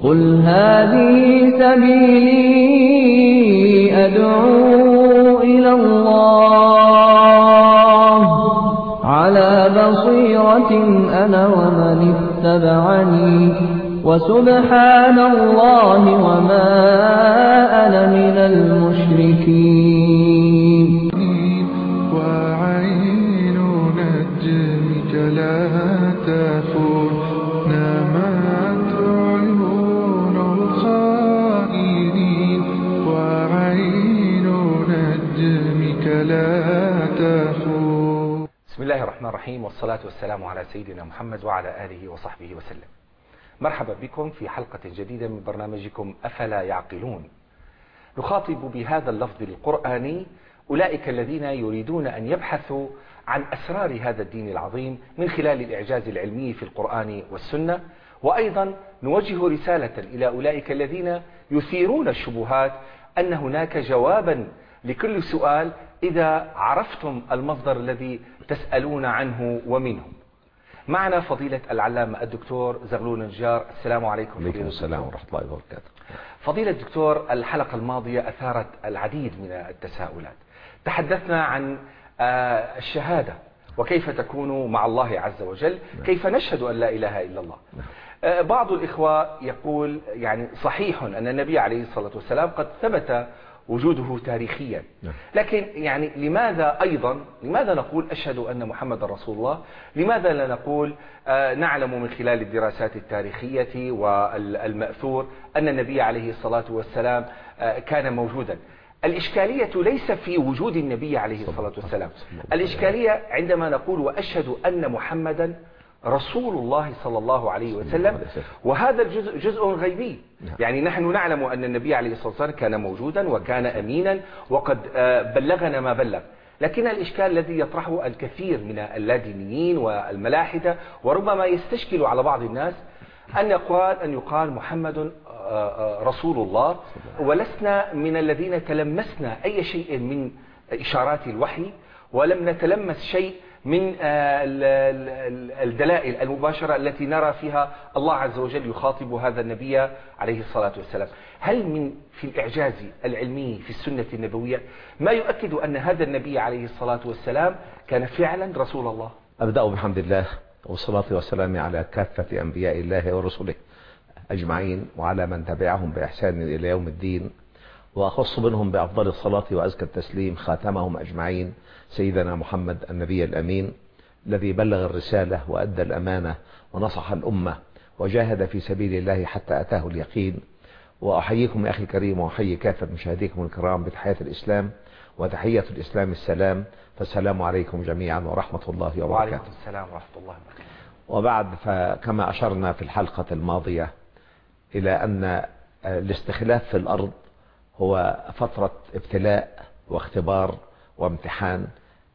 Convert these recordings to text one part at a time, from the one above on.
قل هذه سبيلي أدعو إلى الله على بصيرة أنا ومن اتبعني وسبحان الله وما أنا من المشركين. وعين نجمك لا تفور نامت عيون الخائنين وعين نجمك لا تفور. بسم الله الرحمن الرحيم، والصلاة والسلام على سيدنا محمد وعلى آله وصحبه وسلم. مرحبا بكم في حلقة جديدة من برنامجكم أفلا يعقلون. نخاطب بهذا اللفظ القرآني أولئك الذين يريدون أن يبحثوا عن أسرار هذا الدين العظيم من خلال الإعجاز العلمي في القرآن والسنة، وأيضا نوجه رسالة إلى أولئك الذين يثيرون الشبهات أن هناك جوابا لكل سؤال إذا عرفتم المصدر الذي تسألون عنه ومنه. معنا فضيلة العلامة الدكتور زغلول النجار. السلام عليكم. وعليكم السلام ورحمة الله وبركاته. فضيلة الدكتور، الحلقة الماضية أثارت العديد من التساؤلات. تحدثنا عن الشهادة وكيف تكون مع الله عز وجل، كيف نشهد أن لا إله إلا الله. بعض الإخوة يقول يعني صحيح أن النبي عليه الصلاة والسلام قد ثبت وجوده تاريخيا، لكن يعني لماذا نقول أشهد أن محمد رسول الله؟ لماذا لا نقول نعلم من خلال الدراسات التاريخية والمأثور أن النبي عليه الصلاة والسلام كان موجودا؟ الإشكالية ليس في وجود النبي عليه الصلاة والسلام، الإشكالية عندما نقول وأشهد أن محمدا رسول الله صلى الله عليه وسلم، وهذا الجزء جزء غيبي. يعني نحن نعلم أن النبي عليه الصلاة والسلام كان موجودا وكان أمينا وقد بلغنا ما بلغ، لكن الإشكال الذي يطرحه الكثير من اللادينيين والملاحدة وربما يستشكل على بعض الناس أن يقال محمد رسول الله، ولسنا من الذين تلمسنا أي شيء من إشارات الوحي، ولم نتلمس شيء من الدلائل المباشرة التي نرى فيها الله عز وجل يخاطب هذا النبي عليه الصلاة والسلام. هل في الإعجاز العلمي في السنة النبوية ما يؤكد أن هذا النبي عليه الصلاة والسلام كان فعلا رسول الله؟ أبدأ بحمد الله والصلاة والسلام على كافة أنبياء الله ورسله أجمعين، وعلى من تبعهم بإحسان إلى يوم الدين، وأخص منهم بأفضل الصلاة وأزكى التسليم خاتمهم أجمعين سيدنا محمد النبي الأمين، الذي بلغ الرسالة وأدى الأمانة ونصح الأمة وجاهد في سبيل الله حتى أتاه اليقين. وأحييكم يا أخي الكريم، وأحيي كافة مشاهديكم الكرام بتحية الإسلام، وتحية الإسلام السلام، فالسلام عليكم جميعا ورحمة الله وبركاته. وعليكم السلام ورحمة الله وبركاته. وبعد، فكما أشرنا في الحلقة الماضية إلى أن الاستخلاف في الأرض هو فترة ابتلاء واختبار وامتحان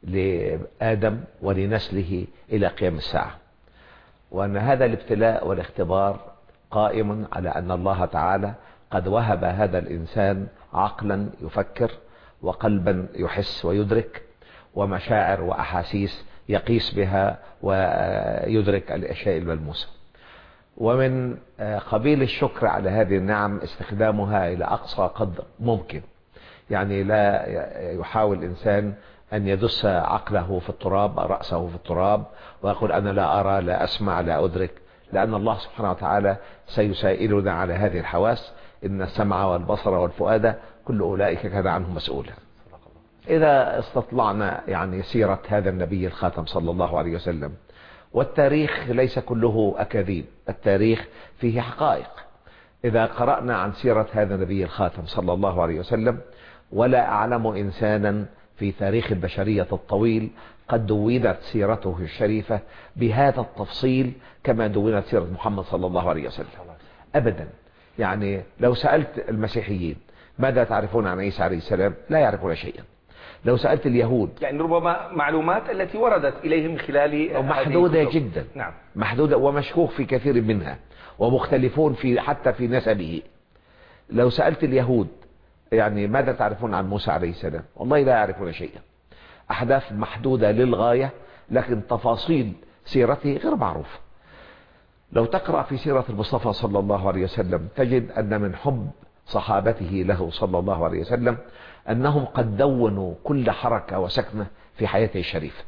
لآدم ولنسله إلى قيام الساعة، وأن هذا الابتلاء والاختبار قائم على أن الله تعالى قد وهب هذا الإنسان عقلا يفكر، وقلبا يحس ويدرك، ومشاعر وأحاسيس يقيس بها ويدرك الأشياء الملموسة. ومن قبيل الشكر على هذه النعم استخدامها إلى أقصى قدر ممكن. يعني لا يحاول الإنسان أن يدس عقله في التراب، رأسه في التراب، ويقول أنا لا أرى لا أسمع لا أدرك، لأن الله سبحانه وتعالى سيسائلنا على هذه الحواس. إن السمع والبصر والفؤاد كل أولئك كان عنه مسؤولا. إذا استطلعنا يعني سيرة هذا النبي الخاتم صلى الله عليه وسلم، والتاريخ ليس كله أكاذيب، التاريخ فيه حقائق. إذا قرأنا عن سيرة هذا النبي الخاتم صلى الله عليه وسلم، ولا أعلم إنسانا في تاريخ البشرية الطويل قد دونت سيرته الشريفة بهذا التفصيل كما دونت سيرة محمد صلى الله عليه وسلم أبدا. يعني لو سألت المسيحيين ماذا تعرفون عن عيسى عليه السلام لا يعرفون شيئا. لو سألت اليهود، يعني ربما معلومات التي وردت إليهم من خلال محدودة جدا. نعم، محدودة ومشكوك في كثير منها، ومختلفون في حتى في نسبه. لو سألت اليهود يعني ماذا تعرفون عن موسى عليه السلام، والله لا يعرفون شيئا. أحداث محدودة للغاية، لكن تفاصيل سيرته غير معروفة. لو تقرأ في سيرة المصطفى صلى الله عليه وسلم تجد أن من حب صحابته له صلى الله عليه وسلم أنهم قد دونوا كل حركة وسكنة في حياته الشريفة.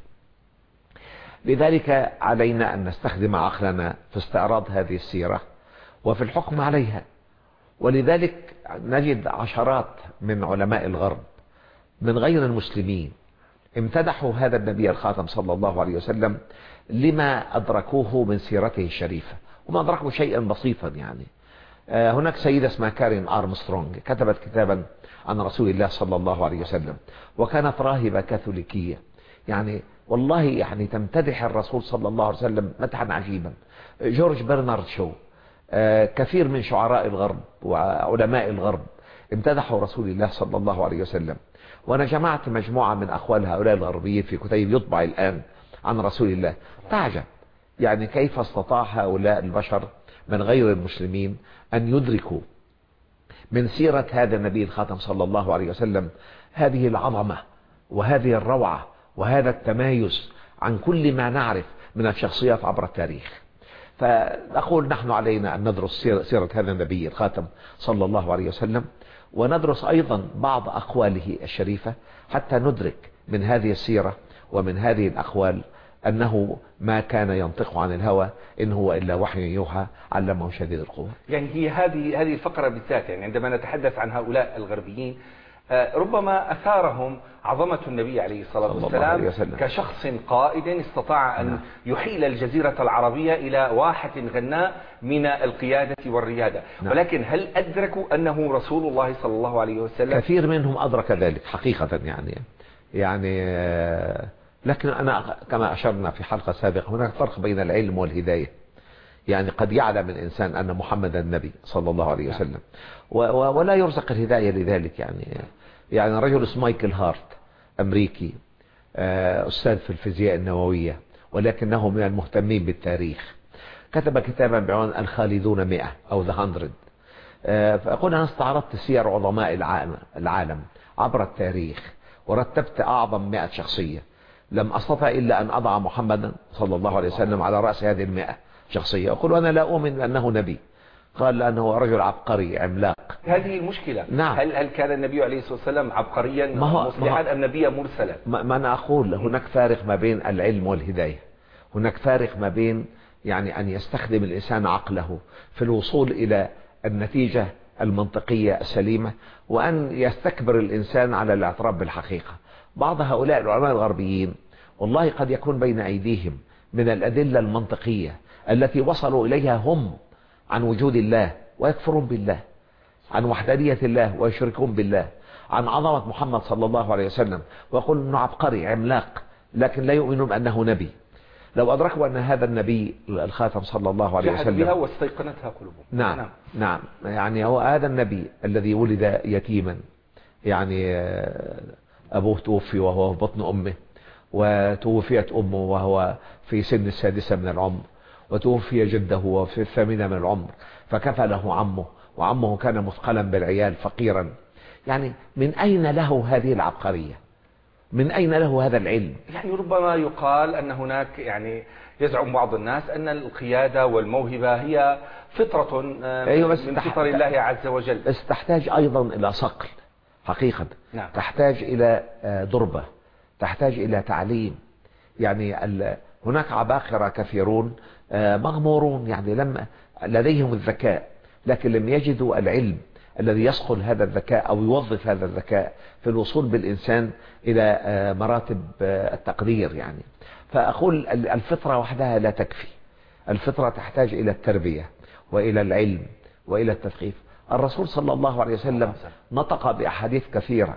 لذلك علينا أن نستخدم عقلنا في استعراض هذه السيرة وفي الحكم عليها. ولذلك نجد عشرات من علماء الغرب من غير المسلمين امتدحوا هذا النبي الخاتم صلى الله عليه وسلم لما أدركوه من سيرته الشريفة، وما أدركوا شيئا بسيطا. يعني هناك سيدة اسمها كارين أرمسترونغ كتبت كتابا عن رسول الله صلى الله عليه وسلم، وكانت راهبة كاثوليكية. يعني والله يعني تمتدح الرسول صلى الله عليه وسلم مدحا عجيبا. جورج برنارد شو، كثير من شعراء الغرب وعلماء الغرب امتدحوا رسول الله صلى الله عليه وسلم. وأنا جمعت مجموعة من أقوال هؤلاء الغربيين في كتيب يطبع الآن عن رسول الله. تعجب يعني كيف استطاع هؤلاء البشر من غير المسلمين أن يدركوا من سيرة هذا النبي الخاتم صلى الله عليه وسلم هذه العظمة وهذه الروعة وهذا التمايز عن كل ما نعرف من الشخصيات عبر التاريخ. فأقول نحن علينا أن ندرس سيرة هذا النبي الخاتم صلى الله عليه وسلم، وندرس أيضا بعض أقواله الشريفة حتى ندرك من هذه السيرة ومن هذه الأقوال أنه ما كان ينطق عن الهوى إن هو إلا وحي يوحى علمه شديد القوى. يعني هي هذه الفقرة بالذات، يعني عندما نتحدث عن هؤلاء الغربيين ربما أثارهم عظمة النبي عليه الصلاة والسلام كشخص قائد استطاع أن يحيل الجزيرة العربية إلى واحة غناء من القيادة والريادة. ولكن هل أدركوا أنه رسول الله صلى الله عليه وسلم؟ كثير منهم أدرك ذلك حقيقة. يعني لكن أنا كما أشرنا في حلقة سابقة هناك فرق بين العلم والهداية. يعني قد يعلم الإنسان أن محمد النبي صلى الله عليه وسلم ولا يرزق الهداية لذلك. يعني رجل اسمه مايكل هارت أمريكي أستاذ في الفيزياء النووية ولكنه من المهتمين بالتاريخ، كتب كتابا بعنوان الخالدون 100 أو The 100. فأقول أنا استعرضت سير عظماء العالم عبر التاريخ ورتبت أعظم 100 شخصية، لم أستطع إلا أن أضع محمدا صلى الله عليه وسلم على رأس هذه 100 شخصية. أقول أنا لا أؤمن بأنه نبي، قال لأنه رجل عبقري عملاق. هذه المشكلة. نعم. هل كان النبي عليه الصلاة والسلام عبقريا مصلحا أم نبيا مرسلا؟ ما أنا أقول هناك فارق ما بين العلم والهداية. هناك فارق ما بين يعني أن يستخدم الإنسان عقله في الوصول إلى النتيجة المنطقية السليمة، وأن يستكبر الإنسان على الاعتراف بالحقيقة. بعض هؤلاء العلماء الغربيين والله قد يكون بين أيديهم من الأدلة المنطقية التي وصلوا إليها هم عن وجود الله ويكفرون بالله، عن وحدانية الله ويشركون بالله، عن عظمة محمد صلى الله عليه وسلم، ويقول انه عبقري عملاق، لكن لا يؤمنون بأنه نبي. لو أدركوا أن هذا النبي الخاتم صلى الله عليه وسلم بها واستيقنتها قلوبهم. نعم. يعني هو هذا النبي الذي ولد يتيما، يعني أبوه توفي وهو في بطن أمه، وتوفيت أمه وهو في سن 6 من العمر، وتوفي جده وهو في 8 من العمر، فكفله عمه، وعمه كان مثقلا بالعيال فقيرا. يعني من أين له هذه العبقرية؟ من أين له هذا العلم؟ يعني ربما يقال أن هناك، يعني يزعم بعض الناس أن القيادة والموهبة هي فطرة من فطر الله عز وجل، بس تحتاج أيضا إلى صقل حقيقة. نعم. تحتاج إلى ضربة، تحتاج إلى تعليم. يعني هناك عباقرة كثيرون مغمورون، يعني لم لديهم الذكاء لكن لم يجدوا العلم الذي يصقل هذا الذكاء أو يوظف هذا الذكاء في الوصول بالإنسان إلى مراتب التقدير. يعني فأقول الفطرة وحدها لا تكفي، الفطرة تحتاج إلى التربية وإلى العلم وإلى التثقيف. الرسول صلى الله عليه وسلم نطق بأحاديث كثيرة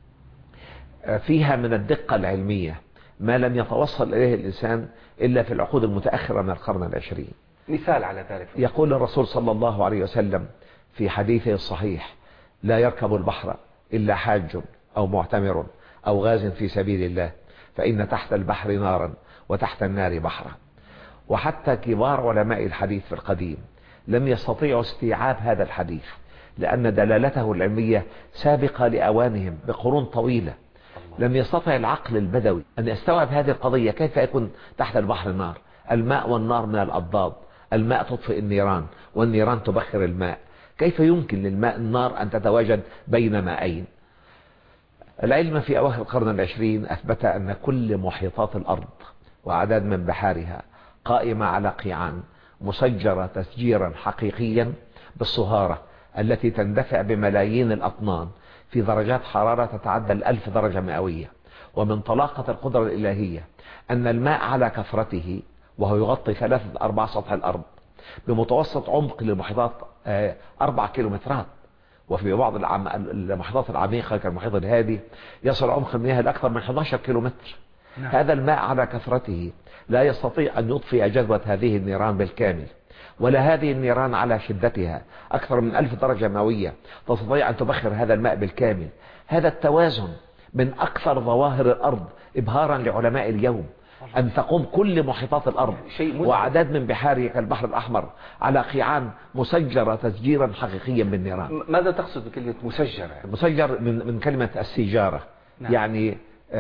فيها من الدقة العلمية ما لم يتوصل إليه الإنسان إلا في العقود المتأخرة من القرن العشرين. مثال على ذلك، يقول الرسول صلى الله عليه وسلم في حديثه الصحيح: لا يركب البحر إلا حاج أو معتمر أو غاز في سبيل الله، فإن تحت البحر نارا وتحت النار بحرا. وحتى كبار علماء الحديث في القديم لم يستطيعوا استيعاب هذا الحديث، لأن دلالته العلمية سابقة لأوانهم بقرون طويلة. لم يستطع العقل البدوي أن يستوعب هذه القضية. كيف يكون تحت البحر نار؟ الماء والنار من الأضداد، الماء تطفئ النيران والنيران تبخر الماء، كيف يمكن للماء النار أن تتواجد بين ماءين؟ العلم في أواخر القرن العشرين أثبت أن كل محيطات الأرض وأعداد من بحارها قائمة على قيعان مسجرة تسجيرا حقيقيا بالصهارة التي تندفع بملايين الأطنان في درجات حرارة تتعدى 1000 درجة مئوية. ومن طلاقة القدرة الإلهية أن الماء على كثرته وهو يغطي 3/4 سطح الأرض بمتوسط عمق للمحيطات 4 كيلومترات، وفي بعض المحيطات العميقة كالمحيط الهادي يصل عمق المياه لأكثر من 11 كيلومتر. هذا الماء على كثرته لا يستطيع أن يطفئ جذوة هذه النيران بالكامل، ولا هذه النيران على شدتها أكثر من 1000 درجة مئوية تستطيع أن تبخر هذا الماء بالكامل. هذا التوازن من أكثر ظواهر الأرض إبهارا لعلماء اليوم، أن تقوم كل محيطات الأرض وأعداد من بحاره كالبحر الأحمر على قيعان مسجرة تسجيرا حقيقيا بالنيران. ماذا تقصد بكلمة مسجرة؟ مسجر من كلمة السجارة. نعم. يعني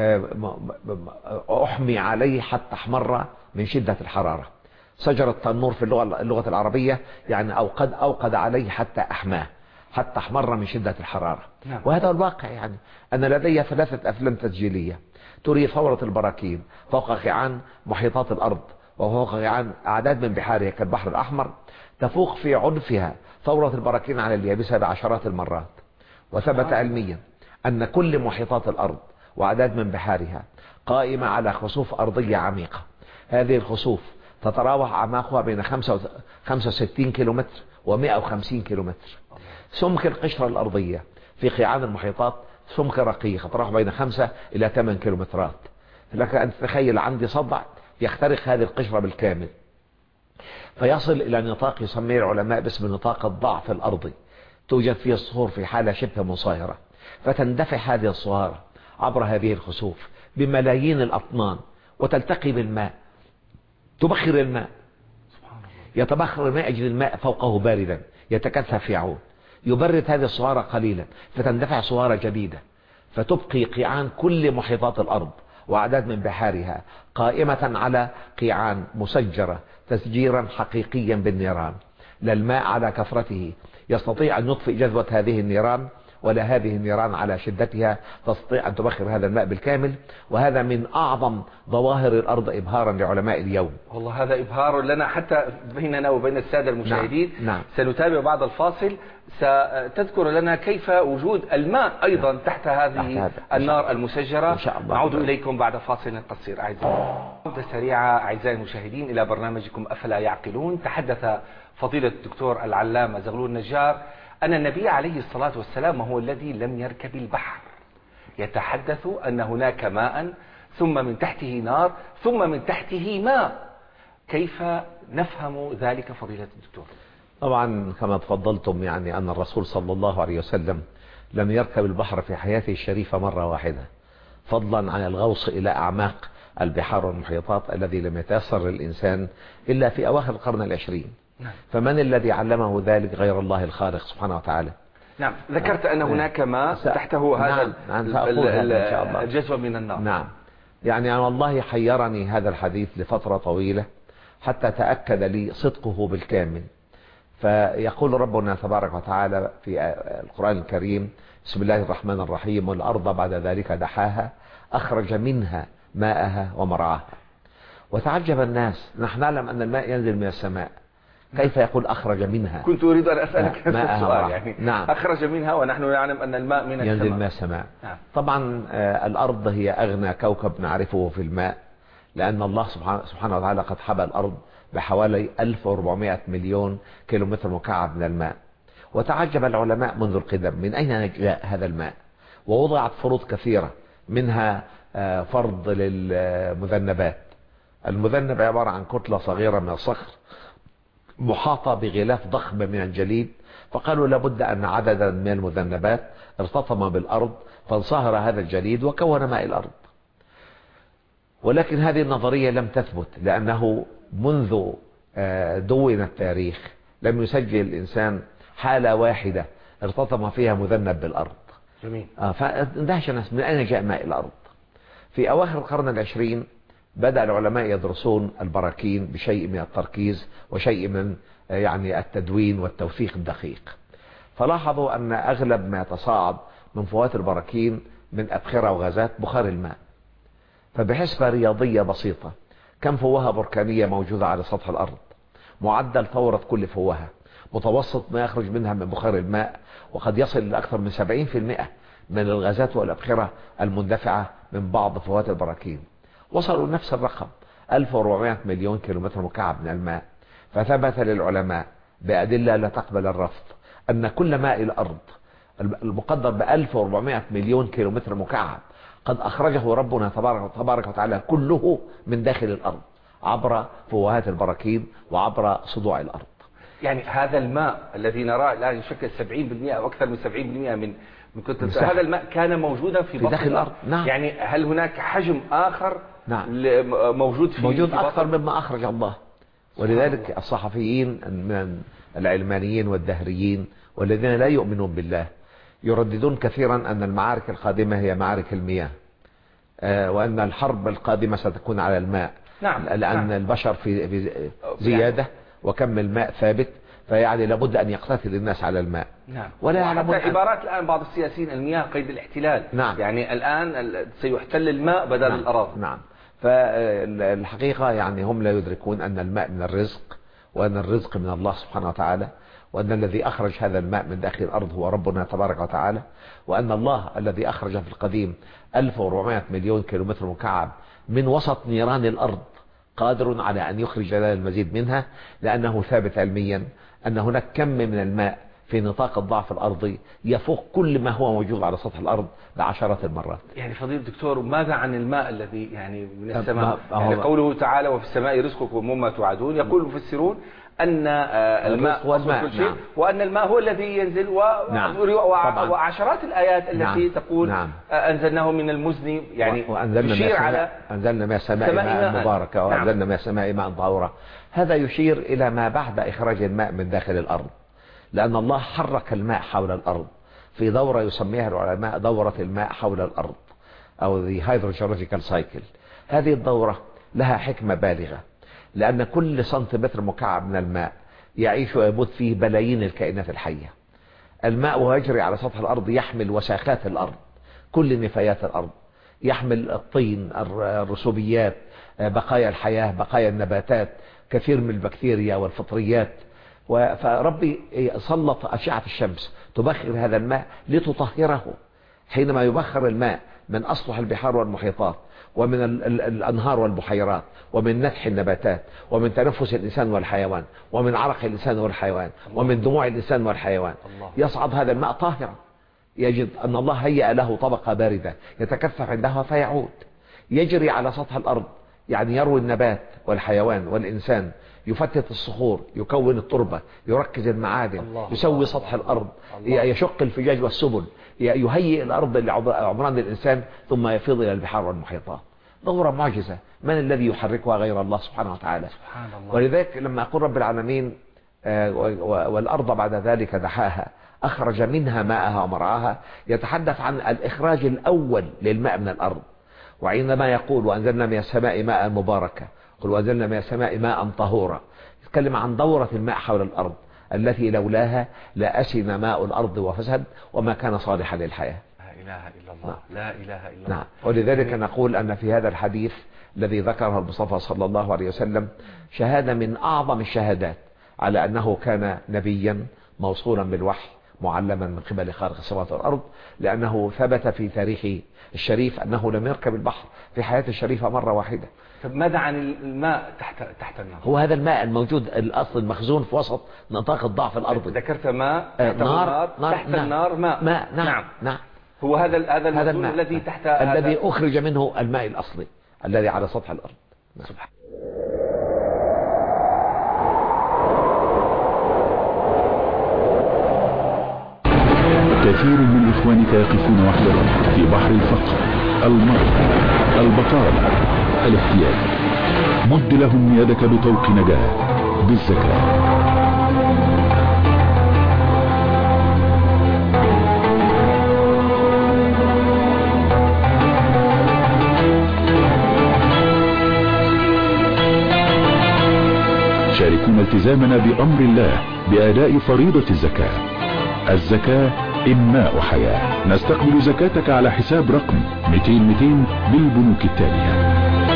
أحمي عليه حتى احمر من شدة الحرارة. سجر التنور في اللغة العربية يعني أوقد عليه حتى أحماه، حتى احمر من شدة الحرارة. نعم. وهذا الواقع. يعني أنا لدي 3 أفلام تسجيلية تري ثورة البراكين فوق قيعان محيطات الأرض وفوق قيعان أعداد من بحارها كالبحر الأحمر تفوق في عنفها ثورة البراكين على اليابسة بعشرات المرات. وثبت علميا أن كل محيطات الأرض وأعداد من بحارها قائمة على خسوف أرضية عميقة. هذه الخسوف تتراوح أعماقها بين 65 كيلومتر و150 كيلومتر. سمك القشرة الأرضية في قيعان المحيطات سمك رقيق تتراوح بين 5 إلى 8 كيلومترات. لك أن تتخيل عندي صدع يخترق هذه القشرة بالكامل، فيصل إلى نطاق يسميه العلماء باسم نطاق الضعف الأرضي، توجد فيه الصخور في حالة شبه منصهرة، فتندفع هذه الصهارة عبر هذه الخسوف بملايين الأطنان وتلتقي بالماء، تبخر الماء. يتبخر الماء يجري الماء فوقه باردا يتكثف يعود، يبرد هذه الصهارة قليلا فتندفع صهارة جديدة، فتبقي قيعان كل محيطات الأرض وأعداد من بحارها قائمة على قيعان مسجرة تسجيرا حقيقيا بالنيران. لا الماء على كثرته يستطيع أن يطفئ جذوة هذه النيران، ولا هذه النيران على شدتها تستطيع أن تبخر هذا الماء بالكامل. وهذا من أعظم ظواهر الأرض إبهارا لعلماء اليوم. والله هذا إبهار لنا حتى بيننا وبين السادة المشاهدين. نعم. سنتابع بعد الفاصل، ستذكر لنا كيف وجود الماء أيضا تحت هذه النار المسجرة. نعود إليكم بعد فاصل قصير. عودة سريعة أعزائي المشاهدين إلى برنامجكم أفلا يعقلون. تحدث فضيلة الدكتور العلامة زغلول النجار أن النبي عليه الصلاة والسلام هو الذي لم يركب البحر، يتحدث أن هناك ماء ثم من تحته نار ثم من تحته ماء. كيف نفهم ذلك فضيلة الدكتور؟ طبعا كما تفضلتم يعني أن الرسول صلى الله عليه وسلم لم يركب البحر في حياته الشريفة مرة واحدة، فضلا عن الغوص إلى أعماق البحار والمحيطات الذي لم يتيسر للإنسان إلا في أواخر القرن العشرين. فمن الذي علمه ذلك غير الله الخالق سبحانه وتعالى؟ نعم. ذكرت أن هناك ماء تحته هذا الجزوة من النار. نعم. يعني أنا والله حيرني هذا الحديث لفترة طويلة حتى تأكد لي صدقه بالكامل. فيقول ربنا تبارك وتعالى في القرآن الكريم: بسم الله الرحمن الرحيم: والأرض بعد ذلك دحاها أخرج منها ماءها ومرعاها. وتعجب الناس، نحن نعلم أن الماء ينزل من السماء، كيف يقول أخرج منها؟ كنت أريد أن أسألك هذا السؤال. يعني نعم. أخرج منها ونحن نعلم أن الماء من السماء، ينزل من السماء. نعم. طبعا الأرض هي أغنى كوكب نعرفه في الماء، لأن الله سبحانه وتعالى قد حبى الأرض بحوالي 1400 مليون كيلومتر مكعب من الماء. وتعجب العلماء منذ القدم من أين جاء هذا الماء، ووضعت فروض كثيرة، منها فرض للمذنبات. المذنب عبارة عن كتلة صغيرة من الصخر محاطة بغلاف ضخم من الجليد، فقالوا لابد أن عددا من المذنبات ارتطم بالأرض فانصهر هذا الجليد وكون ماء الأرض. ولكن هذه النظرية لم تثبت، لأنه منذ دون التاريخ لم يسجل الإنسان حالة واحدة ارتطم فيها مذنب بالأرض. جميل. فاندهش الناس من أين جاء ماء الأرض. في أواخر القرن العشرين بدأ العلماء يدرسون البراكين بشيء من التركيز وشيء من يعني التدوين والتوثيق الدقيق، فلاحظوا أن أغلب ما يتصاعد من فوات البراكين من أبخرة وغازات بخار الماء. فبحسبة رياضية بسيطة، كم فوهة بركانية موجودة على سطح الأرض، معدل فورة كل فوهة، متوسط ما يخرج منها من بخار الماء، وقد يصل لأكثر من 70% من الغازات والأبخرة المندفعة من بعض فوات البراكين. وصلوا نفس الرقم 1400 مليون كيلومتر مكعب من الماء. فثبت للعلماء بأدلة لا تقبل الرفض أن كل ماء الأرض المقدر ب 1400 مليون كيلومتر مكعب قد أخرجه ربنا تبارك وتعالى كله من داخل الأرض عبر فوهات البراكين وعبر صدوع الأرض. يعني هذا الماء الذي نراه الآن يشكل 70% أو أكثر من 70% من كتلة، هذا الماء كان موجودا في بطن داخل الأرض. نعم. يعني هل هناك حجم آخر نعم. موجود أكثر مما أخرج الله. ولذلك الصحفيين من العلمانيين والدهريين والذين لا يؤمنون بالله يرددون كثيرا أن المعارك القادمة هي معارك المياه، وأن الحرب القادمة ستكون على الماء. نعم. لأن البشر في زيادة وكم الماء ثابت، فيعني لابد أن يقتتل الناس على الماء. نعم. ولا يعلمون عبارات الآن بعض السياسيين المياه قيد الاحتلال. نعم. يعني الآن سيحتل الماء بدل نعم. الأراضي. نعم. فالحقيقة يعني هم لا يدركون أن الماء من الرزق، وأن الرزق من الله سبحانه وتعالى، وأن الذي أخرج هذا الماء من داخل الأرض هو ربنا تبارك وتعالى، وأن الله الذي أخرج في القديم 1400 مليون كيلومتر مكعب من وسط نيران الأرض قادر على أن يخرج لنا المزيد منها، لأنه ثابت علميا أن هناك كم من الماء في نطاق الضعف الأرضي يفوق كل ما هو موجود على سطح الأرض بعشرات المرات. يعني فضيلة الدكتور، ماذا عن الماء الذي يعني من السماء؟ يعني قوله تعالى وفي السماء رزقكم وما توعدون، يقول المفسرون أن الماء هو كل شيء، وأن الماء هو الذي ينزل وعشرات الآيات التي تقول أنزلناه من المزن، يعني يشير على أنزلنا من السماء ماء مباركة وأنزلنا من السماء ماء طهورا. هذا يشير إلى ما بعد إخراج الماء من داخل الأرض، لأن الله حرك الماء حول الأرض في دورة يسميها العلماء دورة الماء حول الأرض أو the hydrogeological cycle. هذه الدورة لها حكمة بالغة، لأن كل سنتيمتر مكعب من الماء يعيش ويموت فيه بلايين الكائنات الحية. الماء وهو يجري على سطح الأرض يحمل وساخات الأرض، كل نفايات الأرض، يحمل الطين، الرسوبيات، بقايا الحياة، بقايا النباتات، كثير من البكتيريا والفطريات. فربي سلط أشعة الشمس تبخر هذا الماء لتطهره. حينما يبخر الماء من أسطح البحار والمحيطات ومن الأنهار والبحيرات ومن نتح النباتات ومن تنفس الإنسان والحيوان ومن عرق الإنسان والحيوان ومن دموع الإنسان والحيوان، يصعد هذا الماء طاهرا. يجد أن الله هيأ له طبقة باردة يتكثف عندها فيعود يجري على سطح الأرض، يعني يروي النبات والحيوان والإنسان، يفتت الصخور، يكون التربة، يركز المعادن، يسوي سطح الأرض، يشق الفجاج والسبل، يهيئ الأرض لعمران الإنسان، ثم يفيض إلى البحار والمحيطات. دورة معجزة، من الذي يحركها غير الله سبحانه وتعالى؟ سبحان الله. ولذلك لما أقول رب العالمين والأرض بعد ذلك دحاها أخرج منها ماءها ومرعاها، يتحدث عن الإخراج الأول للماء من الأرض. وعندما يقول وأنزلنا من السماء ماء مباركة، قل وأنزلنا من السماء ماء طهورا، يتكلم عن دورة الماء حول الأرض التي لولاها لأسن ماء الأرض وفسد وما كان صالحا للحياة. لا إله إلا الله. لا إله إلا الله. نعم. ولذلك نقول أن في هذا الحديث الذي ذكره المصطفى صلى الله عليه وسلم شهادة من أعظم الشهادات على أنه كان نبيا موصولا بالوحي معلما من قبل خالق السماوات والأرض، لأنه ثبت في تاريخه الشريف أنه لم يركب البحر في حياته الشريفة مرة واحدة. طب ماذا عن الماء تحت النار؟ هو هذا الماء الموجود الأصل المخزون في وسط نطاق الضعف الأرضي. ذكرت ماء تحت نار تحت النار ماء. نعم. هو هذا الماء الذي تحت الذي أخرج منه الماء الأصلي الذي على سطح الأرض. سبحان. كثير من إخوانك يقفون وحدهم في بحر الفقر، المرض، البطالة، الاحتياج. مد لهم يدك بطوق نجاة بالزكاة. التزامنا بأمر الله بأداء فريضة الزكاة. الزكاة إنماء حياة. نستقبل زكاتك على حساب رقم 200 بالبنوك التالية: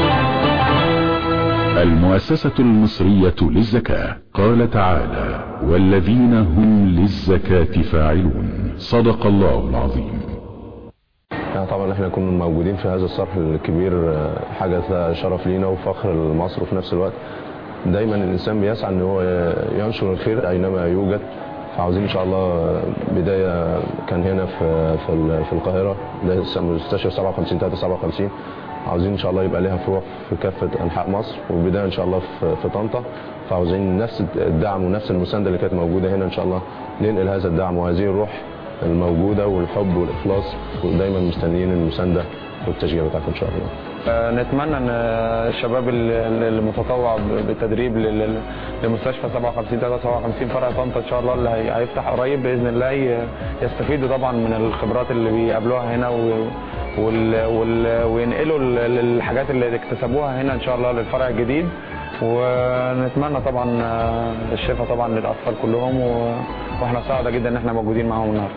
المؤسسة المصرية للزكاة. قال تعالى: والذين هم للزكاة فاعلون. صدق الله العظيم. يعني طبعا احنا كنا موجودين في هذا الصرح الكبير، حاجة شرف لينا وفخر لمصر، وفي نفس الوقت دايما الانسان بيسعى ان هو ينشر الخير اينما يوجد. فعاوزين ان شاء الله بداية كان هنا في القاهرة، ده مستشفى 57 357. عاوزين ان شاء الله يبقى لها فروع في كافة انحاء مصر، والبداية ان شاء الله في طنطا. فعاوزين نفس الدعم ونفس المساندة اللي كانت موجودة هنا ان شاء الله ننقل هذا الدعم وهذه الروح الموجودة والحب والإخلاص، ودايما مستنيين المساندة والتشجيع بتاعكم إن شاء الله. نتمنى ان الشباب المتطوع بالتدريب لمستشفى 57 357 فرع طنطا ان شاء الله اللي هيفتح قريب باذن الله يستفيدوا طبعا من الخبرات اللي بيقابلوها هنا وينقلوا الحاجات اللي اكتسبوها هنا ان شاء الله للفرع الجديد. ونتمنى طبعا الشفاء طبعا للاطفال كلهم، واحنا سعداء جدا ان احنا موجودين معاهم النهارده.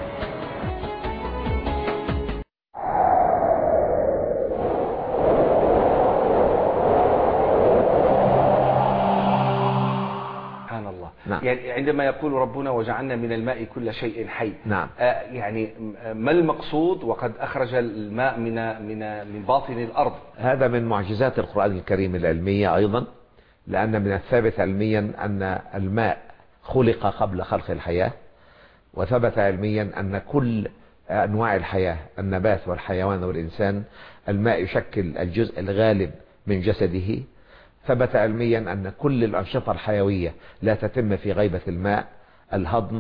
سبحان الله. نعم. يعني عندما يقول ربنا وجعلنا من الماء كل شيء حي، نعم. يعني ما المقصود وقد أخرج الماء من باطن الأرض؟ هذا من معجزات القرآن الكريم العلمية أيضا، لأن من الثابت علميا أن الماء خلق قبل خلق الحياة، وثبت علميا أن كل أنواع الحياة النبات والحيوان والإنسان الماء يشكل الجزء الغالب من جسده. ثبت علميا أن كل الأنشطة الحيوية لا تتم في غيبة الماء: الهضم،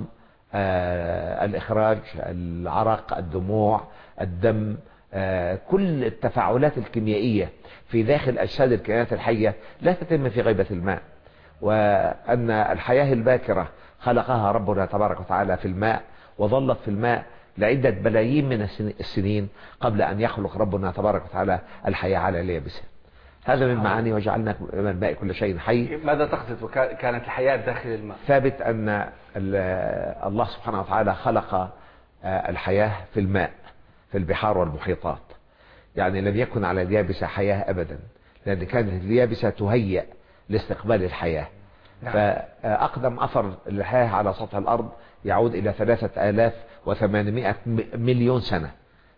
الإخراج، العرق، الدموع، الدم، كل التفاعلات الكيميائية في داخل أجساد الكائنات الحية لا تتم في غيبة الماء. وأن الحياة الباكرة خلقها ربنا تبارك وتعالى في الماء، وظلت في الماء لعدة بلايين من السنين قبل أن يخلق ربنا تبارك وتعالى الحياة على اليابسة. هذا من معاني وجعلنا من الماء كل شيء حي. ماذا تقصد كانت الحياة داخل الماء؟ ثابت أن الله سبحانه وتعالى خلق الحياة في الماء، في البحار والمحيطات. يعني لم يكن على اليابسة حياة أبدا، لأن كانت اليابسة تهيأ لاستقبال الحياة. نعم. فأقدم أثر الحياة على سطح الأرض يعود إلى 3800 مليون سنة،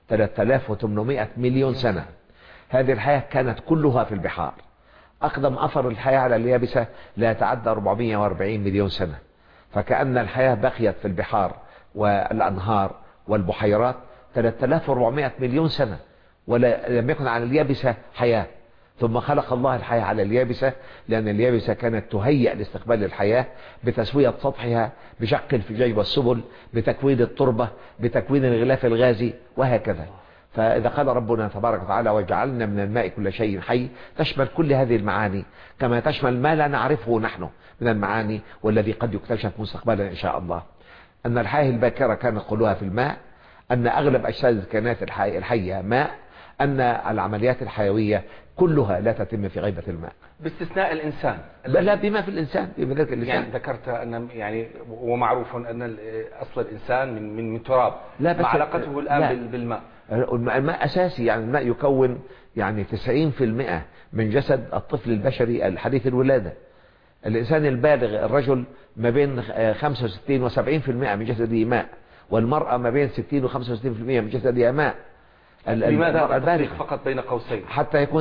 3800 مليون سنة. هذه الحياة كانت كلها في البحار. أقدم أثر الحياة على اليابسة لا يتعدى 440 مليون سنة. فكأن الحياة بقيت في البحار والأنهار والبحيرات 3400 مليون سنة، ولم يكن على اليابسة حياة. ثم خلق الله الحياة على اليابسة، لأن اليابسة كانت تهيأ لاستقبال الحياة بتسوية سطحها، بشق الفجاج والسبل، بتكوين التربة، بتكوين الغلاف الغازي، وهكذا. فإذا قال ربنا تبارك وتعالى وجعلنا من الماء كل شيء حي، تشمل كل هذه المعاني، كما تشمل ما لا نعرفه نحن من المعاني والذي قد يكتشف مستقبلا إن شاء الله. أن الحياة الباكرة كانت كلها في الماء، أن أغلب أجساد الكائنات الحية ماء، أن العمليات الحيوية كلها لا تتم في غيبة الماء باستثناء الإنسان. لا، بما في الإنسان، بما ذلك الإنسان. يعني ذكرت أن يعني ومعروف أن أصل الإنسان من تراب، لا، بس ما علاقته الآن بالماء؟ الماء أساسي. يعني الماء يكون يعني 90% من جسد الطفل البشري الحديث الولادة. الإنسان البالغ الرجل ما بين 65 و70% من جسده ماء، والمرأة ما بين 60 و65% من جسدها ماء. لماذا التفريق فقط بين قوسين؟ حتى يكون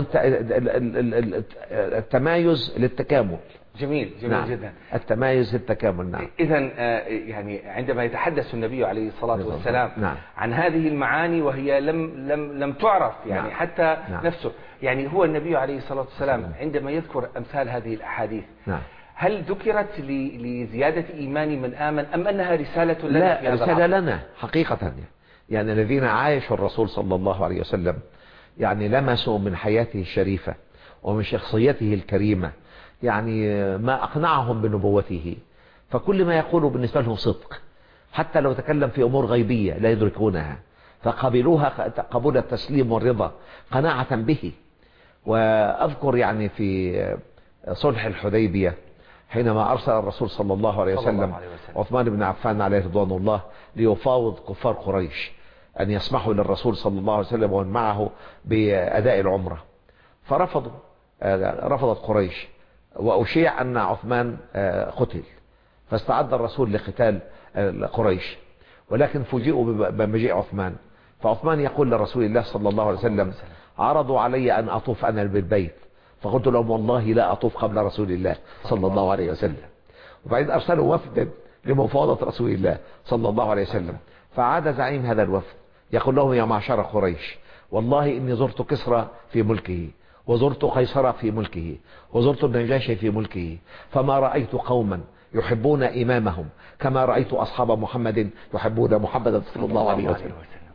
التمايز للتكامل. جميل نعم. جدا. التمايز للتكامل. نعم. إذن يعني عندما يتحدث النبي عليه الصلاة والسلام نعم. عن هذه المعاني وهي لم تعرف يعني، نعم. حتى نعم. نفسه، يعني هو النبي عليه الصلاة والسلام عندما يذكر أمثال هذه الأحاديث، نعم. هل ذكرت لزيادة إيمان من آمن، أم أنها رسالة لنا؟ لا، رسالة لنا حقيقة. يعني الذين عايشوا الرسول صلى الله عليه وسلم يعني لمسوا من حياته الشريفة ومن شخصيته الكريمة يعني ما أقنعهم بنبوته. فكل ما يقوله بالنسبة لهم صدق، حتى لو تكلم في أمور غيبية لا يدركونها، فقبلوها قبول التسليم والرضا قناعة به. وأذكر يعني في صلح الحديبية حينما أرسل الرسول صلى الله عليه وسلم عثمان بن عفان عليه رضوان الله ليفاوض كفار قريش أن يسمحوا للرسول صلى الله عليه وسلم ومن معه بأداء العمرة، فرفضوا، رفضت قريش، وأشيع أن عثمان قتل، فاستعد الرسول لقتال قريش، ولكن فوجئوا بمجيء عثمان. فعثمان يقول لرسول الله صلى الله عليه وسلم: عرضوا علي أن أطوف أنا بالبيت، فقلت لهم: والله لا أطوف قبل رسول الله صلى الله عليه وسلم. وبعدين أرسلوا وفدا لمفاوضة رسول الله صلى الله عليه وسلم، فعاد زعيم هذا الوفد يقول لهم: يا معشر قريش، والله إني زرت كسرى في ملكه، وزرت قيصر في ملكه، وزرت النجاشي في ملكه، فما رأيت قوما يحبون إمامهم كما رأيت أصحاب محمد يحبون محمدا صلى الله عليه وسلم.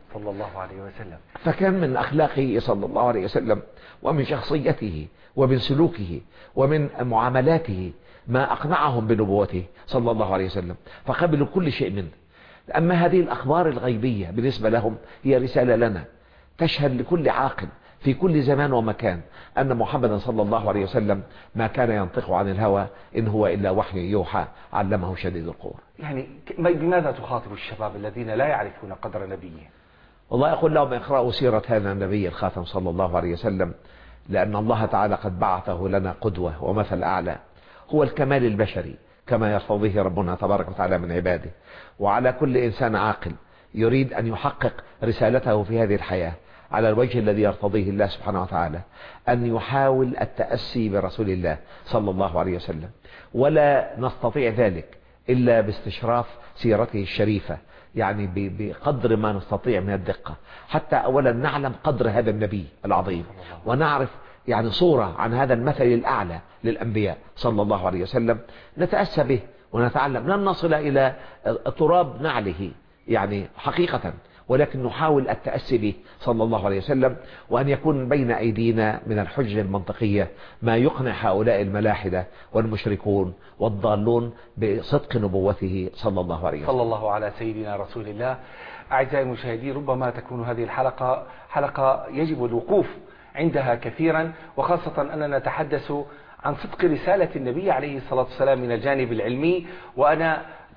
فكان من أخلاقه صلى الله عليه وسلم ومن شخصيته ومن سلوكه ومن معاملاته ما أقنعهم بنبوته صلى الله عليه وسلم، فقبلوا كل شيء منه. أما هذه الأخبار الغيبية بالنسبة لهم هي رسالة لنا تشهد لكل عاقل في كل زمان ومكان أن محمدا صلى الله عليه وسلم ما كان ينطق عن الهوى، إن هو إلا وحي يوحى علمه شديد القوى. يعني بماذا تخاطب الشباب الذين لا يعرفون قدر نبيه؟ والله أقول لهم: اقرأوا سيرة هذا النبي الخاتم صلى الله عليه وسلم، لأن الله تعالى قد بعثه لنا قدوة ومثل أعلى، هو الكمال البشري كما يرتضيه ربنا تبارك وتعالى من عباده. وعلى كل إنسان عاقل يريد أن يحقق رسالته في هذه الحياة على الوجه الذي يرتضيه الله سبحانه وتعالى أن يحاول التأسي برسول الله صلى الله عليه وسلم، ولا نستطيع ذلك إلا باستشراف سيرته الشريفة، يعني بقدر ما نستطيع من الدقة، حتى أولا نعلم قدر هذا النبي العظيم، ونعرف يعني صورة عن هذا المثل الأعلى للأنبياء صلى الله عليه وسلم، نتأسى به ونتعلم، لن نصل إلى تراب نعله يعني حقيقة، ولكن نحاول التأسي به صلى الله عليه وسلم، وأن يكون بين أيدينا من الحجة المنطقية ما يقنع هؤلاء الملاحدة والمشركون والضالون بصدق نبوته صلى الله عليه وسلم. صلى الله على سيدنا رسول الله. أعزائي المشاهدين، ربما تكون هذه الحلقة حلقة يجب الوقوف عندها كثيرا، وخاصة أننا نتحدث عن صدق رسالة النبي عليه الصلاة والسلام من الجانب العلمي، وأنا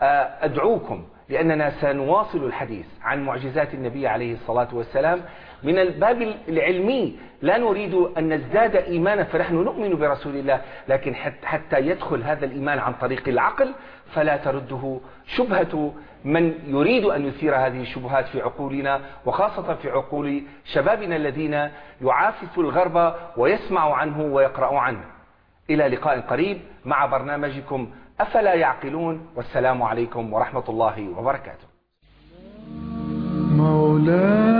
أدعوكم لأننا سنواصل الحديث عن معجزات النبي عليه الصلاة والسلام من الباب العلمي. لا نريد أن نزداد إيمانا، فنحن نؤمن برسول الله، لكن حتى يدخل هذا الإيمان عن طريق العقل فلا ترده شبهة من يريد أن يثير هذه الشبهات في عقولنا، وخاصة في عقول شبابنا الذين يعافس الغرب ويسمع عنه ويقرأ عنه. إلى لقاء قريب مع برنامجكم أفلا يعقلون، والسلام عليكم ورحمة الله وبركاته. مولاي